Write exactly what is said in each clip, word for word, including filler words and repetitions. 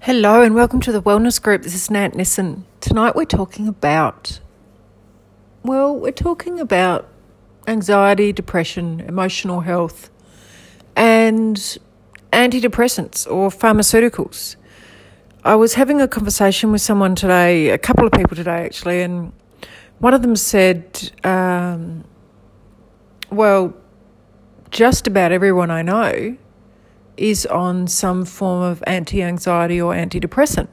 Hello and welcome to the Wellness Group. This is Nat Nissen. Tonight we're talking about, well, we're talking about anxiety, depression, emotional health, and antidepressants or pharmaceuticals. I was having a conversation with someone today, a couple of people today actually, and one of them said, um, well, just about everyone I know is on some form of anti-anxiety or antidepressant.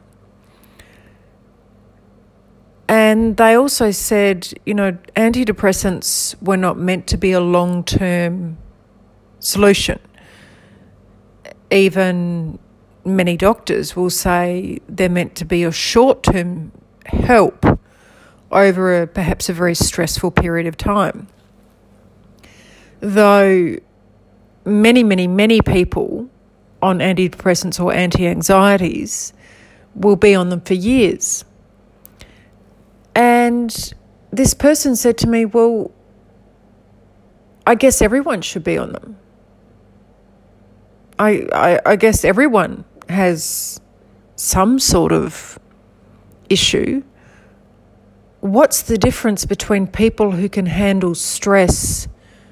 And they also said, you know, antidepressants were not meant to be a long-term solution. Even many doctors will say they're meant to be a short-term help over a, perhaps a very stressful period of time. Though many, many, many people on antidepressants or anti-anxieties will be on them for years. And this person said to me, well, I guess everyone should be on them. I, I, I guess everyone has some sort of issue. What's the difference between people who can handle stress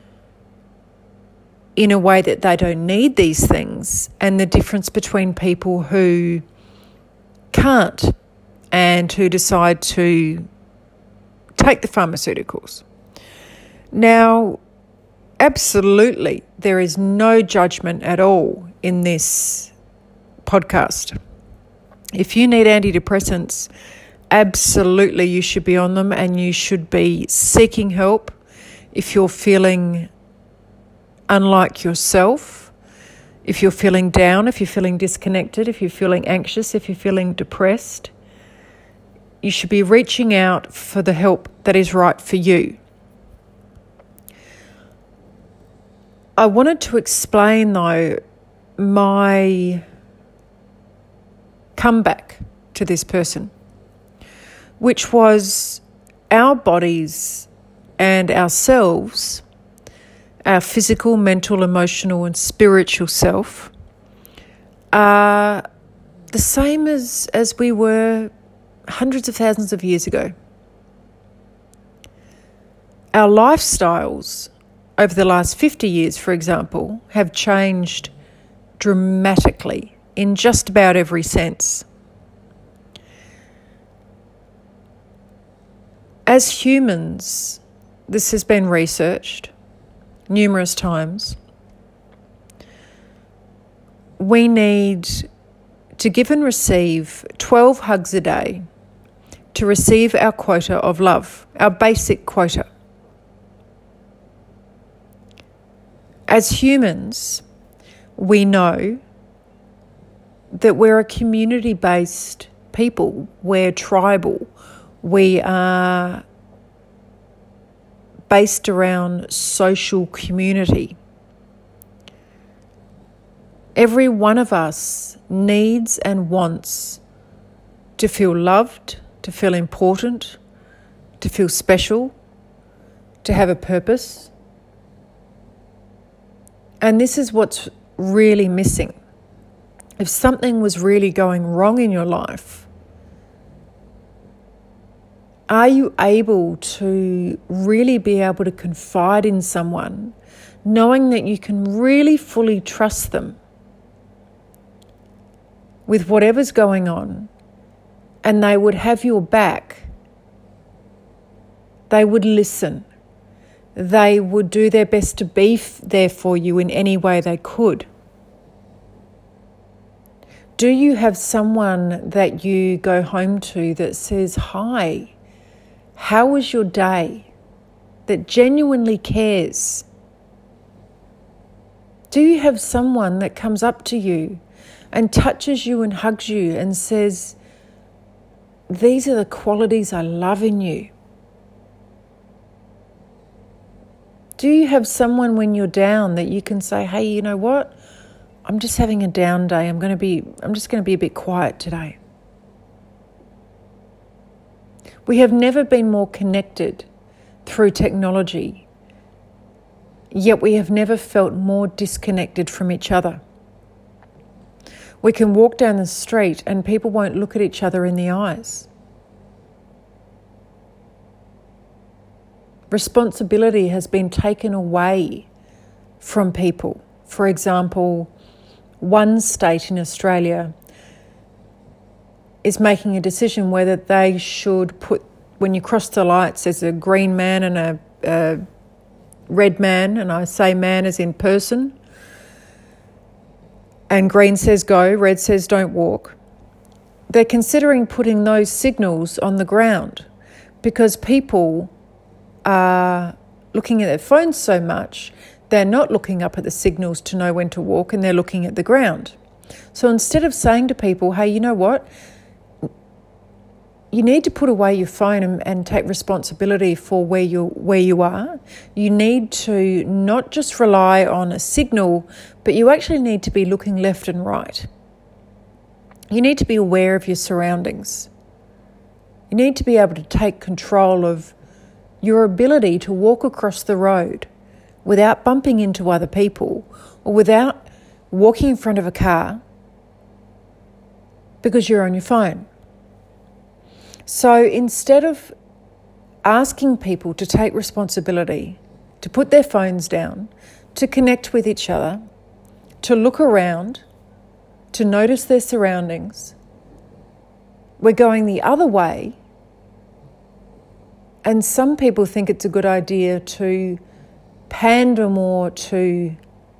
in a way that they don't need these things and the difference between people who can't and who decide to take the pharmaceuticals? Now, absolutely, there is no judgment at all in this podcast. If you need antidepressants, absolutely you should be on them and you should be seeking help if you're feeling unlike yourself, if you're feeling down, if you're feeling disconnected, if you're feeling anxious, if you're feeling depressed. You should be reaching out for the help that is right for you. I wanted to explain, though, my comeback to this person, which was our bodies and ourselves, our physical, mental, emotional and spiritual self are the same as, as we were hundreds of thousands of years ago. Our lifestyles over the last fifty years, for example, have changed dramatically in just about every sense. As humans, this has been researched numerous times. We need to give and receive twelve hugs a day to receive our quota of love, our basic quota. As humans, we know that we're a community-based people, we're tribal, we are based around social community. Every one of us needs and wants to feel loved, to feel important, to feel special, to have a purpose. And this is what's really missing. If something was really going wrong in your life, are you able to really be able to confide in someone, knowing that you can really fully trust them with whatever's going on, and they would have your back? They would listen. They would do their best to be f- there for you in any way they could. Do you have someone that you go home to that says, "Hi, how was your day?" that genuinely cares? Do you have someone that comes up to you and touches you and hugs you and says, "These are the qualities I love in you"? Do you have someone when you're down that you can say, "Hey, you know what? I'm just having a down day. I'm going to be I'm just going to be a bit quiet today." We have never been more connected through technology, yet we have never felt more disconnected from each other. We can walk down the street and people won't look at each other in the eyes. Responsibility has been taken away from people. For example, one state in Australia is making a decision whether they should put, when you cross the lights, there's a green man and a, a red man, and I say man as in person, and green says go, red says don't walk. They're considering putting those signals on the ground because people are looking at their phones so much, they're not looking up at the signals to know when to walk, and they're looking at the ground. So instead of saying to people, hey, you know what? You need to put away your phone and, and take responsibility for where you where you are. You need to not just rely on a signal, but you actually need to be looking left and right. You need to be aware of your surroundings. You need to be able to take control of your ability to walk across the road without bumping into other people or without walking in front of a car because you're on your phone. So instead of asking people to take responsibility, to put their phones down, to connect with each other, to look around, to notice their surroundings, we're going the other way. And some people think it's a good idea to pander more to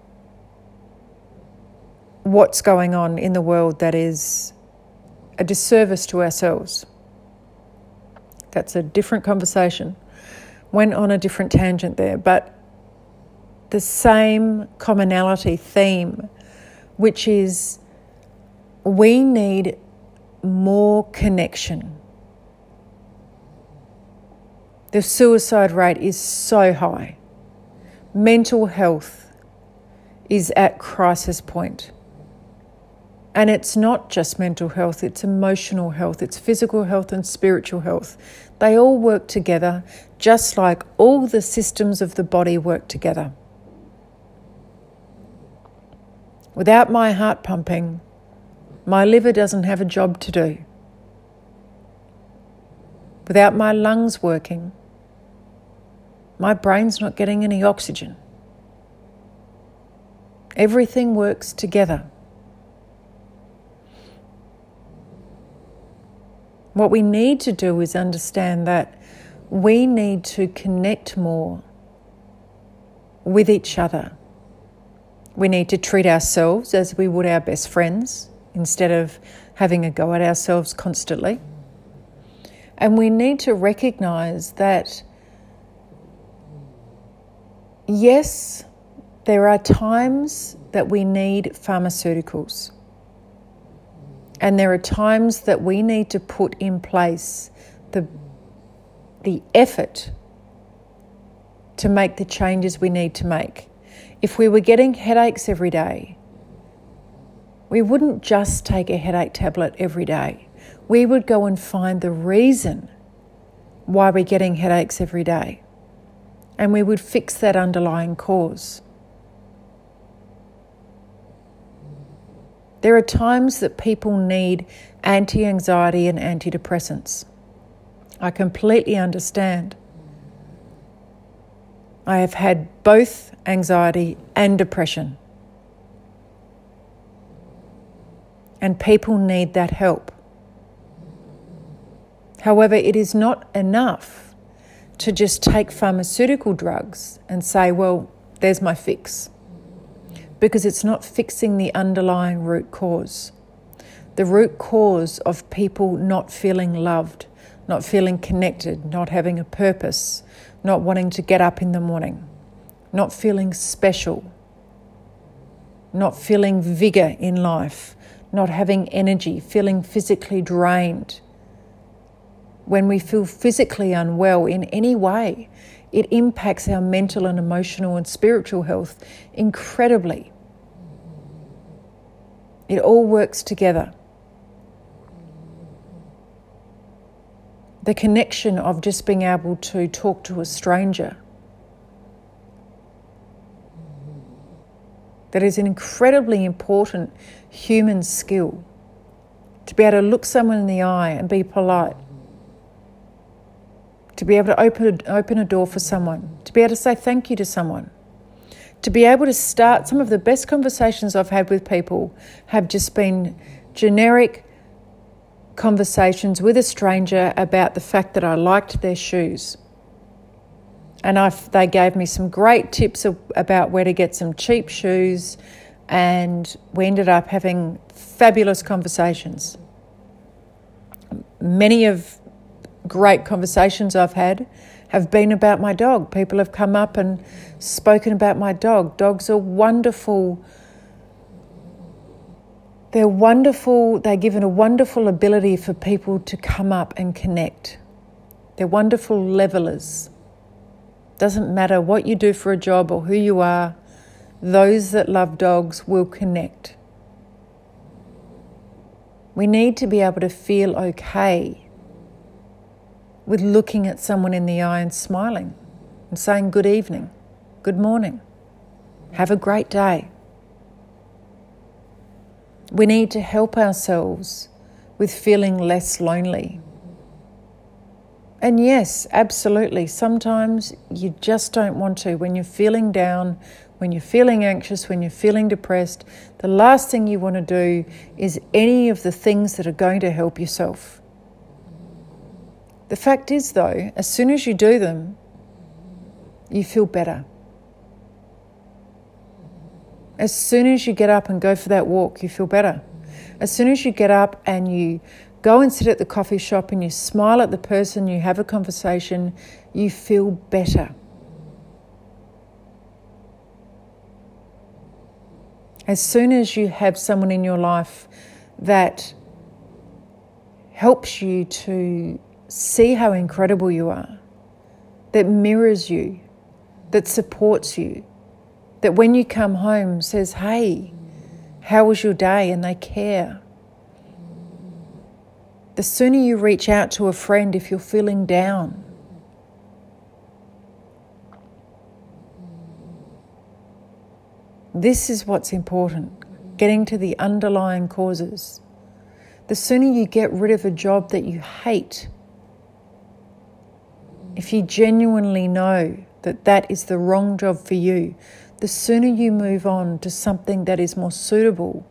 what's going on in the world that is a disservice to ourselves. That's a different conversation. Went on a different tangent there, but the same commonality theme, which is we need more connection. The suicide rate is so high. Mental health is at crisis point. And it's not just mental health, it's emotional health, it's physical health and spiritual health. They all work together, just like all the systems of the body work together. Without my heart pumping, my liver doesn't have a job to do. Without my lungs working, my brain's not getting any oxygen. Everything works together. What we need to do is understand that we need to connect more with each other. We need to treat ourselves as we would our best friends instead of having a go at ourselves constantly. And we need to recognise that, yes, there are times that we need pharmaceuticals. And there are times that we need to put in place the, the effort to make the changes we need to make. If we were getting headaches every day, we wouldn't just take a headache tablet every day. We would go and find the reason why we're getting headaches every day. And we would fix that underlying cause. There are times that people need anti-anxiety and antidepressants. I completely understand. I have had both anxiety and depression. And people need that help. However, it is not enough to just take pharmaceutical drugs and say, well, there's my fix. Because it's not fixing the underlying root cause. The root cause of people not feeling loved, not feeling connected, not having a purpose, not wanting to get up in the morning, not feeling special, not feeling vigour in life, not having energy, feeling physically drained. When we feel physically unwell in any way, it impacts our mental and emotional and spiritual health incredibly. It all works together. The connection of just being able to talk to a stranger, that is incredibly important human skill. To be able to look someone in the eye and be polite. To be able to open a, open a door for someone. To be able to say thank you to someone. To be able to start, some of the best conversations I've had with people have just been generic conversations with a stranger about the fact that I liked their shoes. And I, they gave me some great tips of, about where to get some cheap shoes, and we ended up having fabulous conversations. Many of great conversations I've had have been about my dog. People have come up and spoken about my dog. Dogs are wonderful. They're wonderful. They're given a wonderful ability for people to come up and connect. They're wonderful levelers. Doesn't matter what you do for a job or who you are, those that love dogs will connect. We need to be able to feel okay with looking at someone in the eye and smiling and saying good evening, good morning, have a great day. We need to help ourselves with feeling less lonely. And yes, absolutely, sometimes you just don't want to. When you're feeling down, when you're feeling anxious, when you're feeling depressed, the last thing you want to do is any of the things that are going to help yourself. The fact is, though, as soon as you do them, you feel better. As soon as you get up and go for that walk, you feel better. As soon as you get up and you go and sit at the coffee shop and you smile at the person, you have a conversation, you feel better. As soon as you have someone in your life that helps you to see how incredible you are, that mirrors you, that supports you, that when you come home says, hey, how was your day? And they care. The sooner you reach out to a friend if you're feeling down. This is what's important, getting to the underlying causes. The sooner you get rid of a job that you hate, if you genuinely know that that is the wrong job for you, the sooner you move on to something that is more suitable,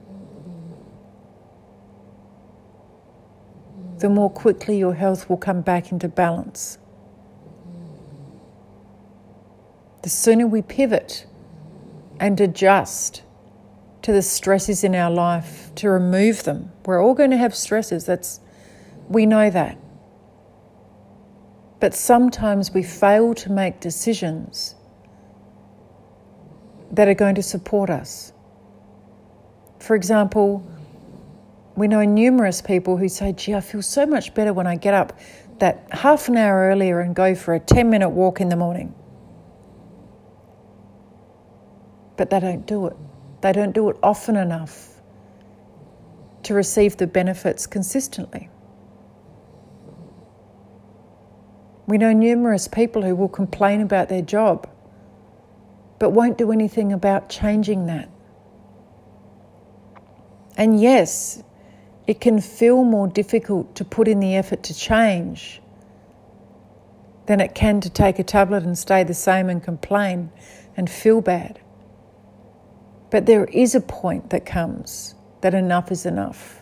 the more quickly your health will come back into balance. The sooner we pivot and adjust to the stresses in our life, to remove them. We're all going to have stresses, that's, we know that. But sometimes we fail to make decisions that are going to support us. For example, we know numerous people who say, gee, I feel so much better when I get up that half an hour earlier and go for a ten minute walk in the morning. But they don't do it. They don't do it often enough to receive the benefits consistently. We know numerous people who will complain about their job, but won't do anything about changing that. And yes, it can feel more difficult to put in the effort to change than it can to take a tablet and stay the same and complain and feel bad. But there is a point that comes that enough is enough.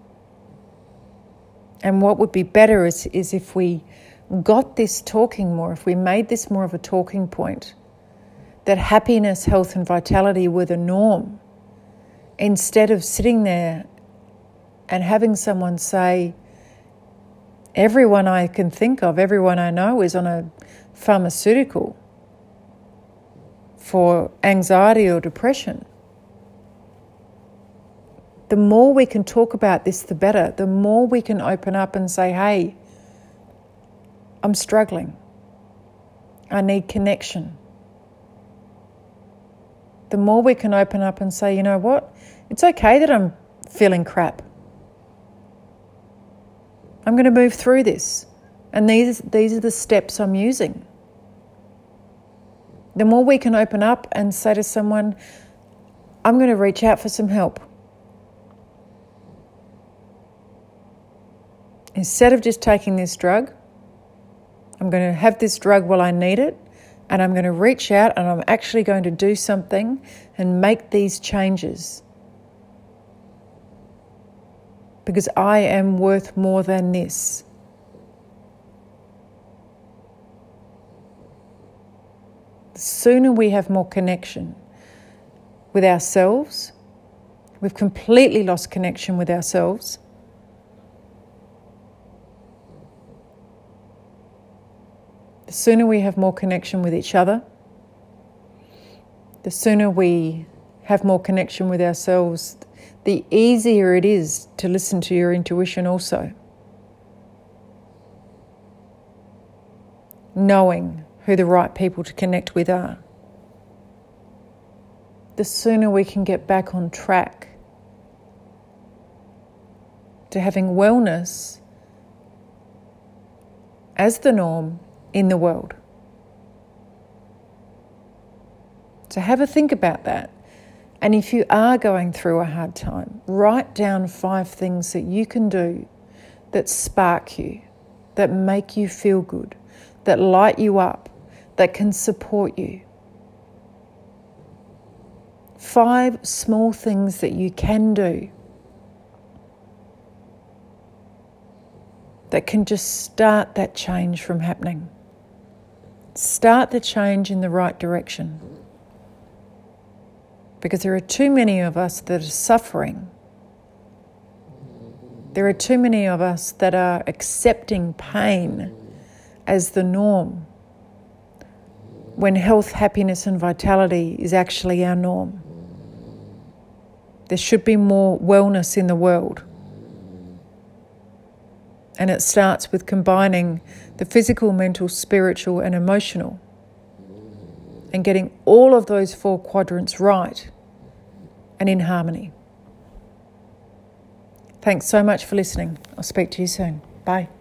And what would be better is, is if we got this talking more, if we made this more of a talking point, that happiness, health and vitality were the norm, instead of sitting there and having someone say, everyone I can think of, everyone I know is on a pharmaceutical for anxiety or depression. The more we can talk about this, the better. The more we can open up and say, hey, I'm struggling. I need connection. The more we can open up and say, you know what? It's okay that I'm feeling crap. I'm going to move through this. And these, these are the steps I'm using. The more we can open up and say to someone, I'm going to reach out for some help. Instead of just taking this drug, I'm going to have this drug while I need it, and I'm going to reach out and I'm actually going to do something and make these changes. Because I am worth more than this. The sooner we have more connection with ourselves, we've completely lost connection with ourselves. The sooner we have more connection with each other, the sooner we have more connection with ourselves, the easier it is to listen to your intuition also. Knowing who the right people to connect with are. The sooner we can get back on track to having wellness as the norm in the world. So have a think about that. And if you are going through a hard time, write down five things that you can do that spark you, that make you feel good, that light you up, that can support you. Five small things that you can do that can just start that change from happening. Start the change in the right direction. Because there are too many of us that are suffering. There are too many of us that are accepting pain as the norm, when health, happiness and vitality is actually our norm. There should be more wellness in the world. And it starts with combining the physical, mental, spiritual and emotional, and getting all of those four quadrants right and in harmony. Thanks so much for listening. I'll speak to you soon. Bye.